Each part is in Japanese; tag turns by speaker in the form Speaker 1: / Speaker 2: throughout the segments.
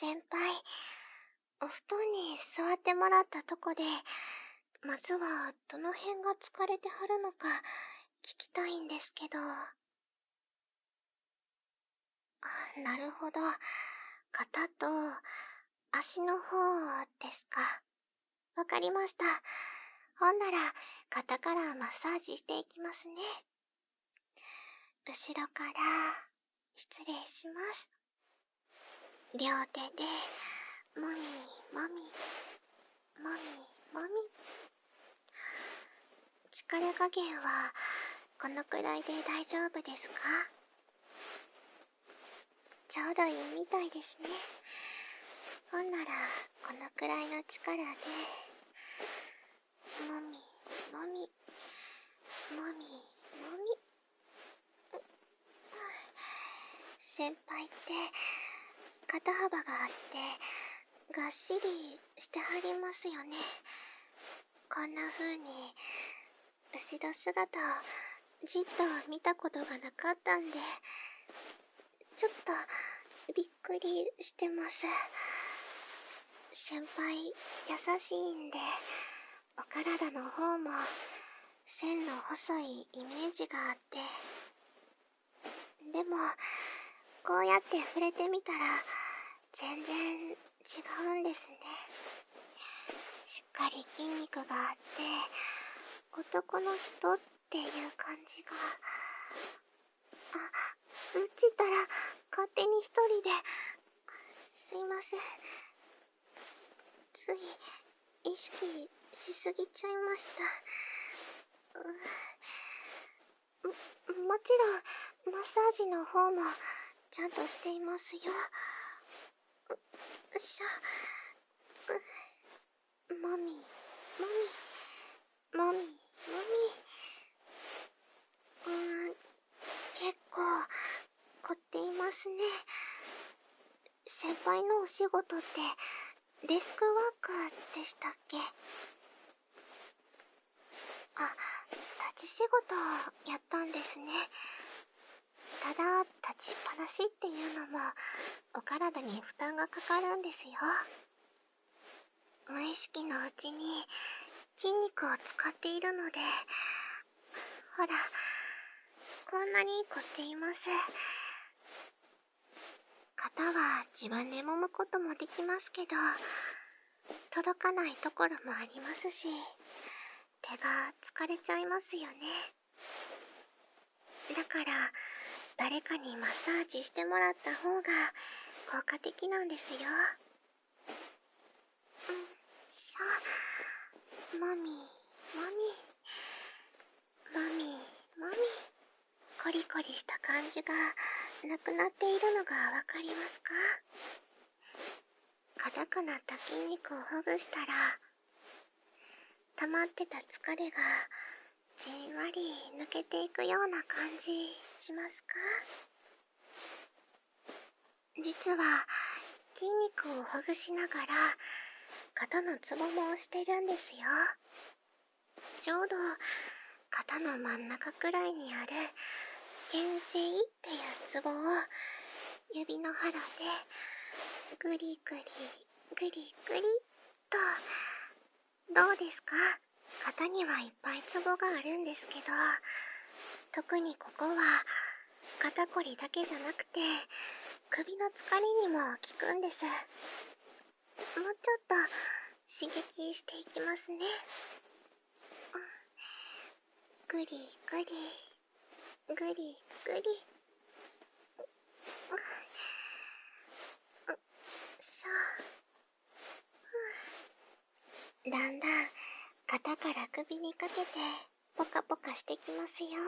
Speaker 1: 先輩、お布団に座ってもらったとこで、まずはどの辺が疲れてはるのか聞きたいんですけど。なるほど。肩と足の方ですか。わかりました。ほんなら肩からマッサージしていきますね。後ろから失礼します。両手でもみもみもみもみ。力加減はこのくらいで大丈夫ですか？ちょうどいいみたいですね。ほんならこのくらいの力でもみもみもみもみ。先輩って肩幅があってがっしりしてはりますよね。こんな風に後ろ姿をじっと見たことがなかったんで、ちょっとびっくりしてます。先輩優しいんで、お体の方も線の細いイメージがあって、でもこうやって触れてみたら全然違うんですね。しっかり筋肉があって男の人っていう感じが。打ちたら勝手に一人で。すいません、つい意識しすぎちゃいました。もちろんマッサージの方もちゃんとしていますよ。もみもみもみもみ。結構凝っていますね。先輩のお仕事ってデスクワークでしたっけ？立ち仕事やったんですね。ただ立ちっぱなしっていうのもお体に負担がかかるんですよ。無意識のうちに筋肉を使っているので、ほらこんなに凝っています。肩は自分で揉むこともできますけど、届かないところもありますし、手が疲れちゃいますよね。だから誰かにマッサージしてもらった方が効果的なんですよ。もみもみもみもみ。コリコリした感じがなくなっているのがわかりますか？硬くなった筋肉をほぐしたら溜まってた疲れがじんわり抜けていくような感じしますか？実は筋肉をほぐしながら肩のツボも押してるんですよ。ちょうど肩の真ん中くらいにある牽制っていうツボを指の腹でグリグリグリグリっと。どうですか？肩にはいっぱいツボがあるんですけど、特にここは肩こりだけじゃなくて首の疲れにも効くんです。もうちょっと刺激していきますね。グリグリグリグリ。だんだん肩から首にかけてポカポカしてきますよ。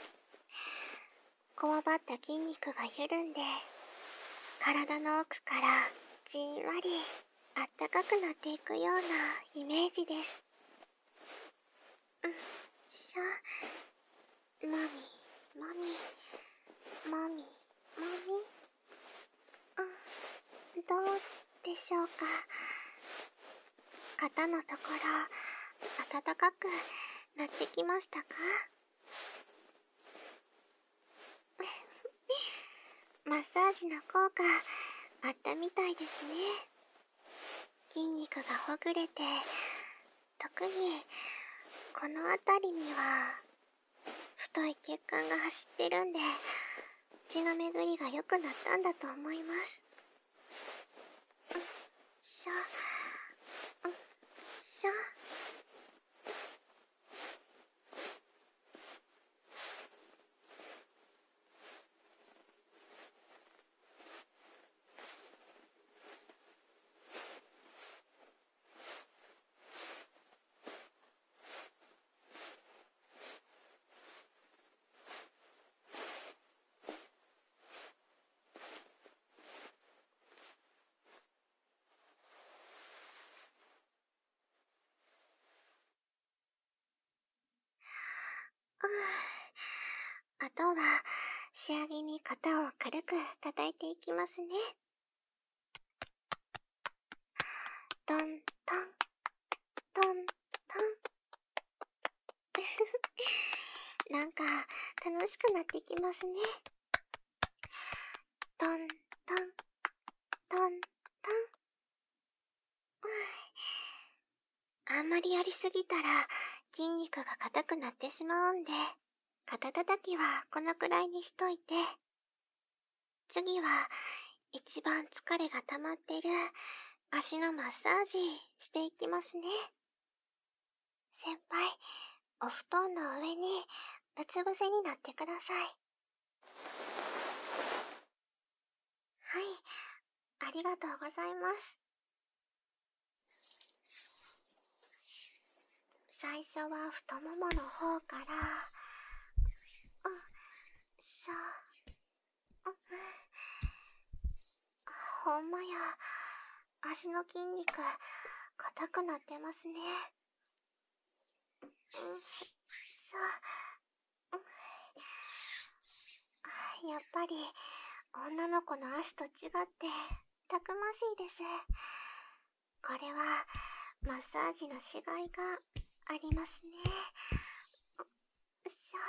Speaker 1: こわばった筋肉が緩んで、体の奥からじんわりあったかくなっていくようなイメージです。もみもみもみもみ。どうでしょうか？肩のところ暖かくなってきましたか？マッサージの効果あったみたいですね。筋肉がほぐれて、特にこの辺りには太い血管が走ってるんで、血の巡りが良くなったんだと思います。しょ、しょ。あとは仕上げに肩を軽く叩いていきますね。トントントントンなんか楽しくなってきますね。トントントントン。あんまりやりすぎたら筋肉が硬くなってしまうんで、肩たたきはこのくらいにしといて、次は一番疲れが溜まってる足のマッサージしていきますね。先輩、お布団の上にうつ伏せになってください。はい、ありがとうございます。最初は太ももの方から、しょ、ほんまや、足の筋肉、硬くなってますね。しょ、やっぱり、女の子の足と違って、たくましいです。これは、マッサージのしがいがありますね。しょ、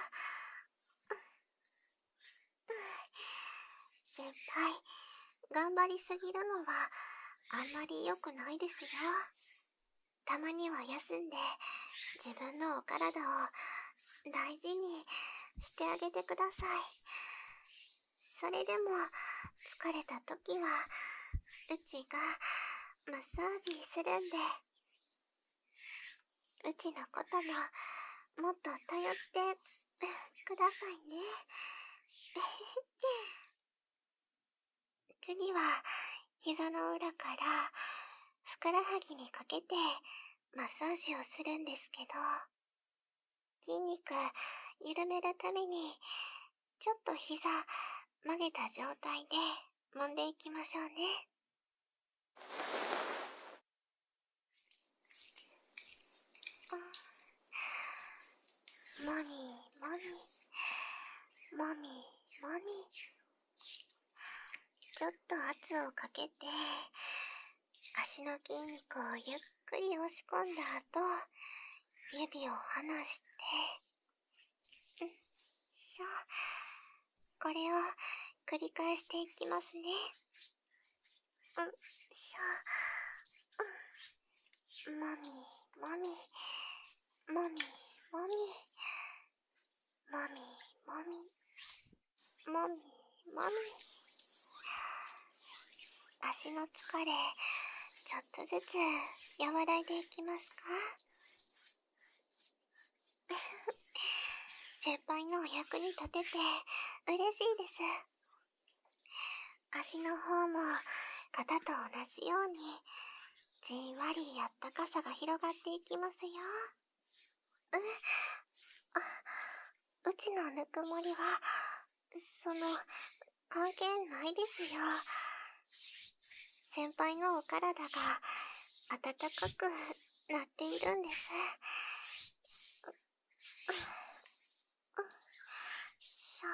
Speaker 1: 先輩、頑張りすぎるのは、あんまり良くないですよ。たまには休んで、自分のお体を大事にしてあげてください。それでも、疲れた時は、うちがマッサージするんで、うちのことも、もっと頼ってくださいね。次は、膝の裏から、ふくらはぎにかけて、マッサージをするんですけど、筋肉緩めるために、ちょっと膝曲げた状態で揉んでいきましょうね。もみもみ、もみもみ。ちょっと圧をかけて、足の筋肉をゆっくり押し込んだ後、指を離して、しょ。これを繰り返していきますね。しょ。もみもみ、もみもみ、もみもみ、もみもみ。足の疲れ、ちょっとずつ和らいでいきますか？先輩のお役に立てて嬉しいです。足の方も肩と同じようにじんわりあったかさが広がっていきますよ。うちのぬくもりは、関係ないですよ。先輩のお体が温かくなっているんです。しょ、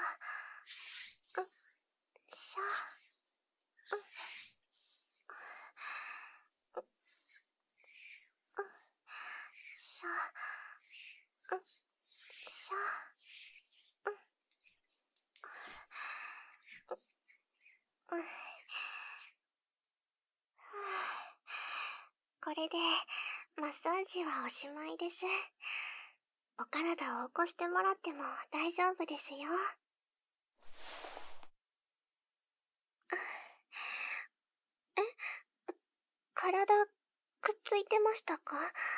Speaker 1: しょ、しょ、しょ。 これで、マッサージはおしまいです。お体を起こしてもらっても大丈夫ですよ。え、体、くっついてましたか？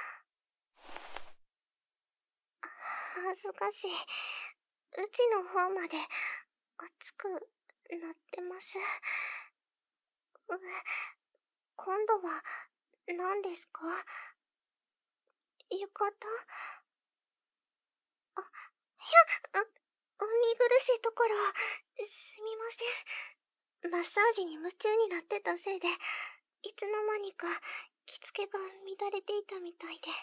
Speaker 1: 恥ずかしい。うちの方まで熱くなってます。今度は何ですか？浴衣？あ、お見苦しいところを、すみません。マッサージに夢中になってたせいで、いつの間にか着付けが乱れていたみたいで。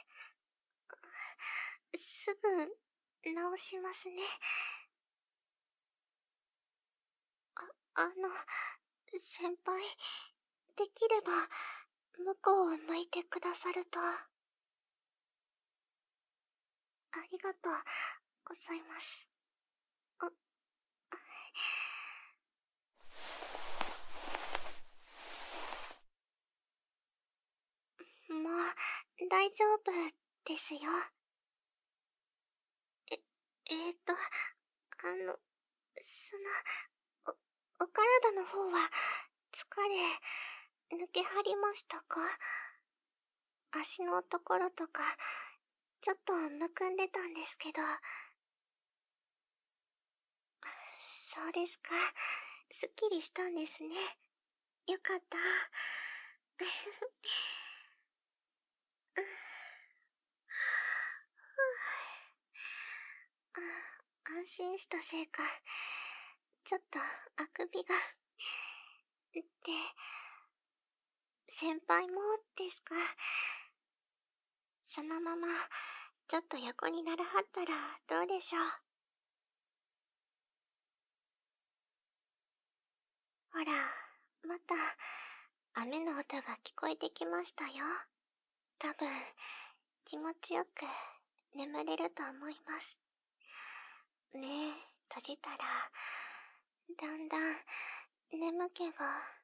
Speaker 1: すぐ直しますね。先輩、できれば向こうを向いてくださると。ありがとうございます。もう大丈夫ですよ。え、あの、お体の方は疲れ抜けはりましたか？足のところとかちょっとむくんでたんですけど。そうですか。すっきりしたんですね。よかった。安心したせいか、ちょっとあくびが。で、先輩もですか？そのままちょっと横にならはったらどうでしょう？ほら、また雨の音が聞こえてきましたよ。多分気持ちよく眠れると思います。目閉じたらだんだん眠気が